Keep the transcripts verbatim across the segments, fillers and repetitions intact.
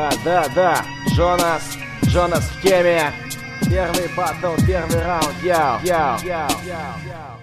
Да, да, да, Джонас, Джонас в теме. Первый батл, первый раунд, яу, яу, яу, яу, яу.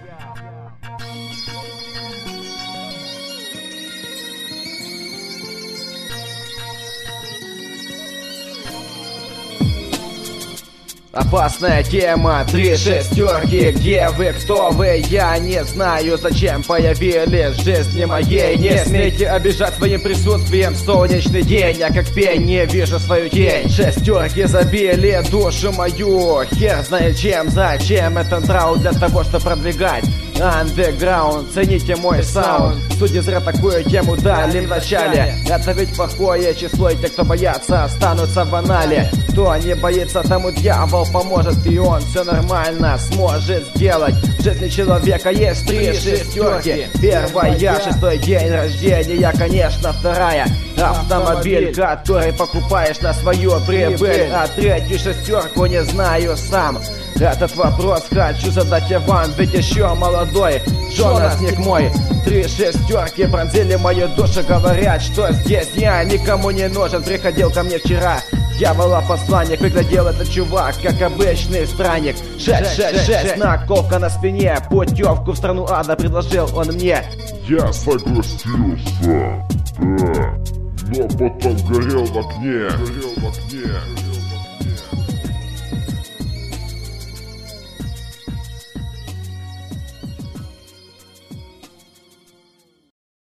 Опасная тема, три шестерки, где вы, кто вы, я не знаю, зачем появились в жизни моей. Не смейте обижать своим присутствием солнечный день, я как пень не вижу свою тень. Шестерки забили душу мою, хер знает чем, зачем этот раунд, для того, чтобы продвигать андеграунд. Цените мой саунд, судьи зря такую тему дали в начале. Это ведь плохое число, и те, кто боятся, останутся в анале. Кто не боится, тому дьявол поможет, и он все нормально сможет сделать. В жизни человека есть три шестерки. Первая, шестой день рождения, конечно, вторая автомобиль, который покупаешь на свою прибыль. А третью шестерку не знаю сам. Этот вопрос хочу задать я вам, ведь еще молодой Джонасник мой. Три шестерки пронзили мою душу, говорят, что здесь я никому не нужен. Приходил ко мне вчера дьявола посланник, выглядел этот чувак как обычный странник. Шесть, шесть, шесть, наколка на спине, путевку в страну ада предложил он мне. Я согласился, да, но потом горел в огне, горел в огне.